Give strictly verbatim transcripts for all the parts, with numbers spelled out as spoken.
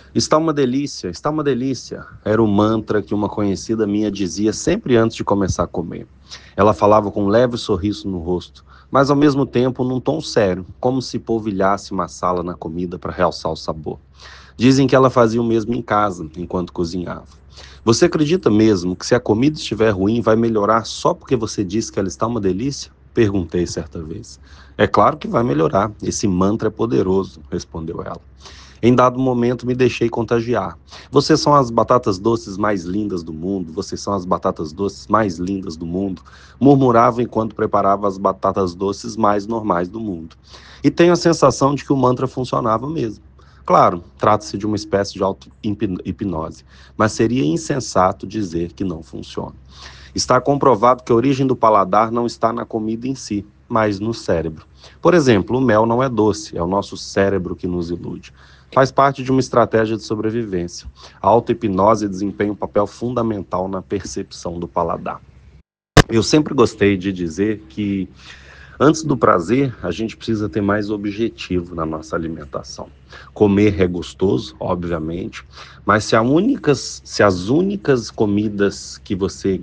Está uma delícia, está uma delícia. Era o mantra que uma conhecida minha dizia sempre antes de começar a comer. Ela falava com um leve sorriso no rosto, mas ao mesmo tempo num tom sério, como se polvilhasse uma sala na comida para realçar o sabor. Dizem que ela fazia o mesmo em casa, enquanto cozinhava. Você acredita mesmo que se a comida estiver ruim vai melhorar só porque você disse que ela está uma delícia? Perguntei certa vez. É claro que vai melhorar, esse mantra é poderoso, respondeu ela. Em dado momento me deixei contagiar. Vocês são as batatas doces mais lindas do mundo, vocês são as batatas doces mais lindas do mundo, murmurava enquanto preparava as batatas doces mais normais do mundo. E tenho a sensação de que o mantra funcionava mesmo. Claro, trata-se de uma espécie de auto-hipnose, mas seria insensato dizer que não funciona. Está comprovado que a origem do paladar não está na comida em si, mas no cérebro. Por exemplo, o mel não é doce, é o nosso cérebro que nos ilude. Faz parte de uma estratégia de sobrevivência. A auto-hipnose desempenha um papel fundamental na percepção do paladar. Eu sempre gostei de dizer que, antes do prazer, a gente precisa ter mais objetivo na nossa alimentação. Comer é gostoso, obviamente, mas se, a únicas, se as únicas comidas que você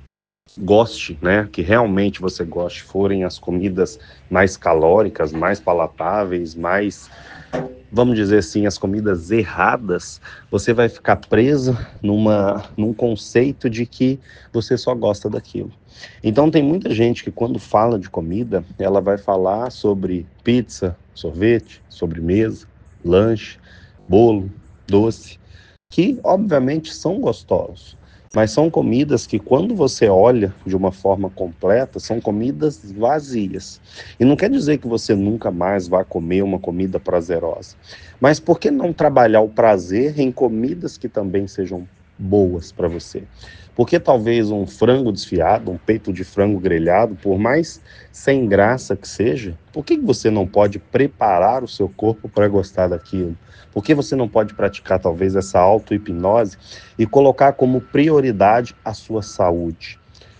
goste, né, que realmente você goste, forem as comidas mais calóricas, mais palatáveis, mais, vamos dizer assim, as comidas erradas, você vai ficar preso numa, num conceito de que você só gosta daquilo. Então tem muita gente que quando fala de comida, ela vai falar sobre pizza, sorvete, sobremesa, lanche, bolo, doce, que obviamente são gostosos, mas são comidas que quando você olha de uma forma completa, são comidas vazias. E não quer dizer que você nunca mais vá comer uma comida prazerosa, mas por que não trabalhar o prazer em comidas que também sejam boas para você? Porque talvez um frango desfiado, um peito de frango grelhado, por mais sem graça que seja, por que você não pode preparar o seu corpo para gostar daquilo? Por que você não pode praticar talvez essa auto-hipnose e colocar como prioridade a sua saúde?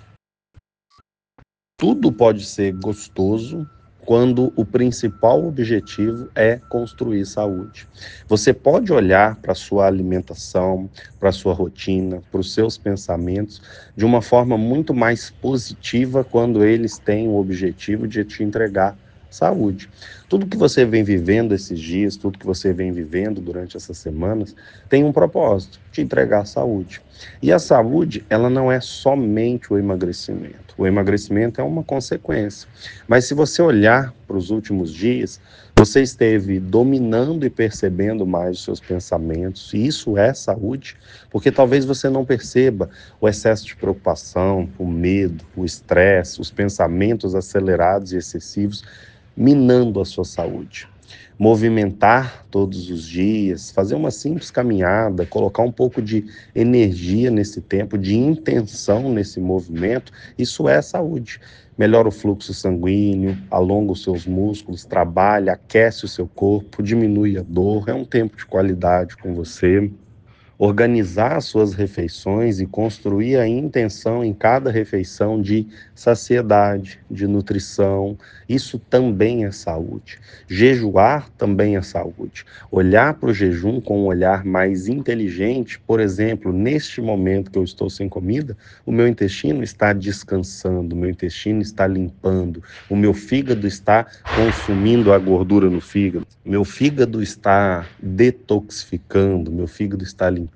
Tudo pode ser gostoso quando o principal objetivo é construir saúde. Você pode olhar para a sua alimentação, para a sua rotina, para os seus pensamentos de uma forma muito mais positiva quando eles têm o objetivo de te entregar saúde. Tudo que você vem vivendo esses dias, tudo que você vem vivendo durante essas semanas, tem um propósito, te entregar saúde. E a saúde, ela não é somente o emagrecimento. O emagrecimento é uma consequência. Mas se você olhar para os últimos dias, você esteve dominando e percebendo mais os seus pensamentos, e isso é saúde, porque talvez você não perceba o excesso de preocupação, o medo, o estresse, os pensamentos acelerados e excessivos minando a sua saúde. Movimentar todos os dias, fazer uma simples caminhada, colocar um pouco de energia nesse tempo, de intenção nesse movimento, isso é saúde. Melhora o fluxo sanguíneo, alonga os seus músculos, trabalha, aquece o seu corpo, diminui a dor, é um tempo de qualidade com você. Organizar as suas refeições e construir a intenção em cada refeição de saciedade, de nutrição, isso também é saúde. Jejuar também é saúde. Olhar para o jejum com um olhar mais inteligente, por exemplo, neste momento que eu estou sem comida, o meu intestino está descansando, o meu intestino está limpando, o meu fígado está consumindo a gordura no fígado, meu fígado está detoxificando, meu fígado está limpando,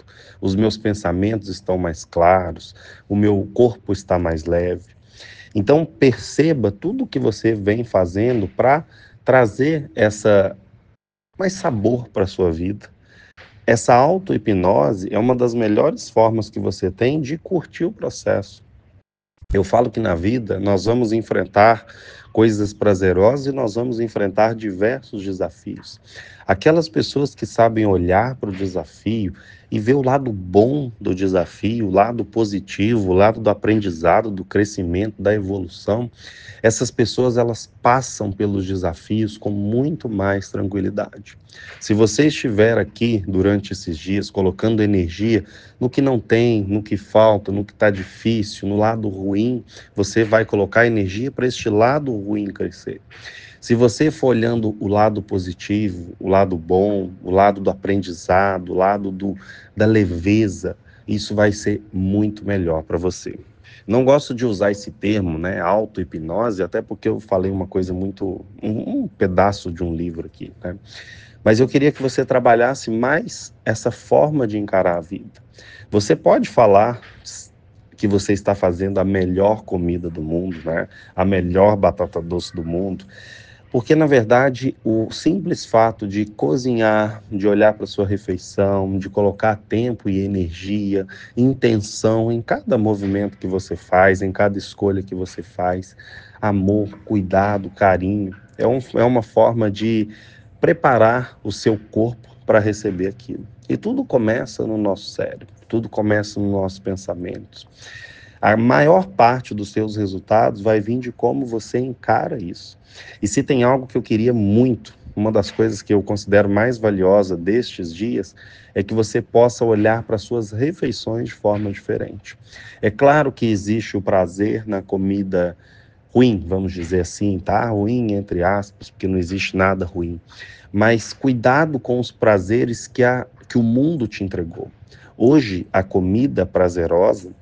os meus pensamentos estão mais claros, o meu corpo está mais leve. Então perceba tudo o que você vem fazendo para trazer essa mais sabor para a sua vida. Essa auto-hipnose é uma das melhores formas que você tem de curtir o processo. Eu falo que na vida nós vamos enfrentar coisas prazerosas e nós vamos enfrentar diversos desafios. Aquelas pessoas que sabem olhar para o desafio e ver o lado bom do desafio, o lado positivo, o lado do aprendizado, do crescimento, da evolução, essas pessoas elas passam pelos desafios com muito mais tranquilidade. Se você estiver aqui durante esses dias colocando energia no que não tem, no que falta, no que está difícil, no lado ruim, você vai colocar energia para este lado ruim crescer. Se você for olhando o lado positivo, o lado bom, o lado do aprendizado, o lado do, da leveza, isso vai ser muito melhor para você. Não gosto de usar esse termo, né, auto-hipnose, até porque eu falei uma coisa muito, um, um pedaço de um livro aqui, né? Mas eu queria que você trabalhasse mais essa forma de encarar a vida. Você pode falar que você está fazendo a melhor comida do mundo, né? A melhor batata doce do mundo, porque, na verdade, o simples fato de cozinhar, de olhar para a sua refeição, de colocar tempo e energia, intenção em cada movimento que você faz, em cada escolha que você faz, amor, cuidado, carinho, é, um, é uma forma de preparar o seu corpo para receber aquilo. E tudo começa no nosso cérebro, tudo começa nos nossos pensamentos. A maior parte dos seus resultados vai vir de como você encara isso. E se tem algo que eu queria muito, uma das coisas que eu considero mais valiosa destes dias, é que você possa olhar para suas refeições de forma diferente. É claro que existe o prazer na comida ruim, vamos dizer assim, tá? Ruim, entre aspas, porque não existe nada ruim. Mas cuidado com os prazeres que, a, que o mundo te entregou. Hoje, a comida prazerosa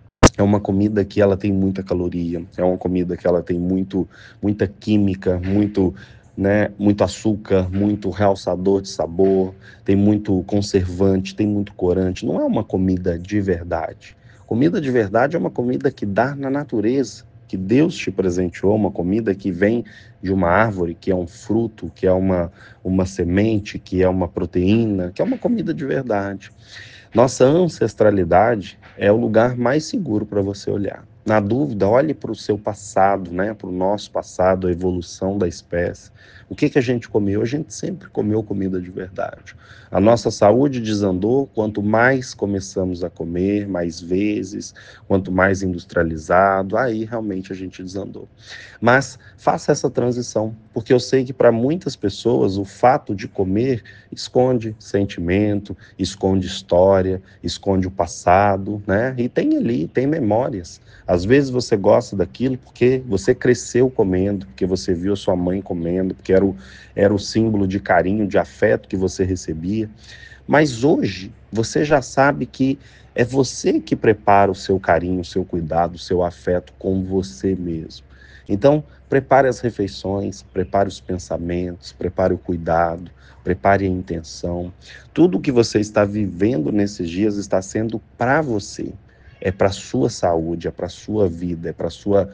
é uma comida que ela tem muita caloria, é uma comida que ela tem muito, muita química, muito, né, muito açúcar, muito realçador de sabor, tem muito conservante, tem muito corante. Não é uma comida de verdade. Comida de verdade é uma comida que dá na natureza, que Deus te presenteou, uma comida que vem de uma árvore, que é um fruto, que é uma, uma semente, que é uma proteína, que é uma comida de verdade. Nossa ancestralidade é o lugar mais seguro para você olhar. Na dúvida, olhe para o seu passado, né? Para o nosso passado, a evolução da espécie. O que, que a gente comeu? A gente sempre comeu comida de verdade. A nossa saúde desandou quanto mais começamos a comer, mais vezes, quanto mais industrializado, aí realmente a gente desandou. Mas faça essa transição, porque eu sei que para muitas pessoas o fato de comer esconde sentimento, esconde história, esconde o passado, né? E tem ali, tem memórias. Às vezes você gosta daquilo porque você cresceu comendo, porque você viu a sua mãe comendo, porque era o, era o símbolo de carinho, de afeto que você recebia. Mas hoje você já sabe que é você que prepara o seu carinho, o seu cuidado, o seu afeto com você mesmo. Então, prepare as refeições, prepare os pensamentos, prepare o cuidado, prepare a intenção. Tudo que você está vivendo nesses dias está sendo para você. É para a sua saúde, é para a sua vida, é para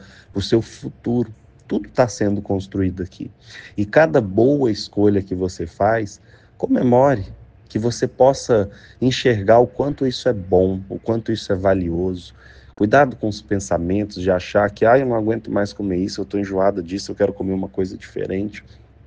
o seu futuro. Tudo está sendo construído aqui. E cada boa escolha que você faz, comemore, que você possa enxergar o quanto isso é bom, o quanto isso é valioso. Cuidado com os pensamentos de achar que, ah, eu não aguento mais comer isso, eu estou enjoada disso, eu quero comer uma coisa diferente.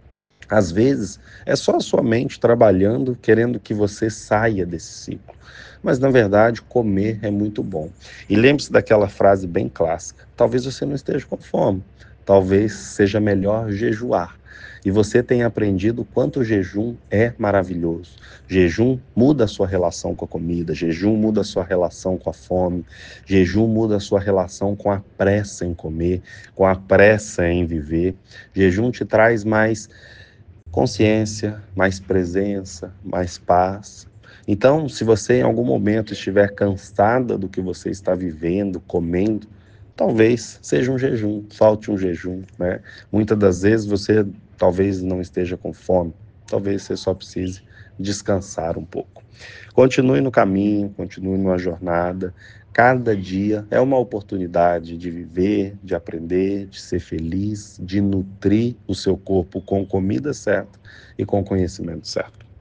Às vezes, é só a sua mente trabalhando, querendo que você saia desse ciclo. Mas, na verdade, comer é muito bom. E lembre-se daquela frase bem clássica: talvez você não esteja com fome, talvez seja melhor jejuar. E você tenha aprendido o quanto o jejum é maravilhoso. Jejum muda a sua relação com a comida, jejum muda a sua relação com a fome, jejum muda a sua relação com a pressa em comer, com a pressa em viver. Jejum te traz mais consciência, mais presença, mais paz. Então, se você em algum momento estiver cansada do que você está vivendo, comendo, talvez seja um jejum, falte um jejum, né? Muitas das vezes você talvez não esteja com fome, talvez você só precise descansar um pouco. Continue no caminho, continue numa jornada. Cada dia é uma oportunidade de viver, de aprender, de ser feliz, de nutrir o seu corpo com comida certa e com conhecimento certo.